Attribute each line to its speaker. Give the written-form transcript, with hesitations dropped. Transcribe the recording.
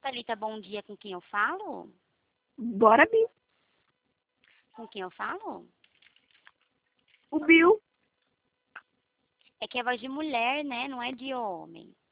Speaker 1: Thalita, bom dia. Com quem eu falo?
Speaker 2: Bora, Bi.
Speaker 1: Com quem eu falo?
Speaker 2: O Bill.
Speaker 1: É que é voz de mulher, né? Não é de homem.